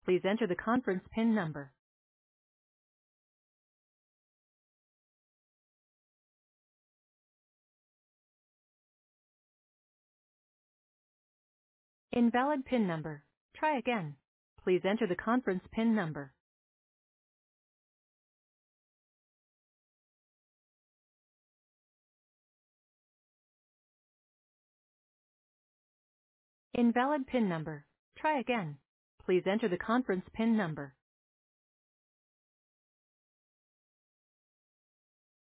Please enter the conference PIN number. Invalid PIN number. Try again. Please enter the conference PIN number. Invalid PIN number. Try again. Please enter the conference PIN number.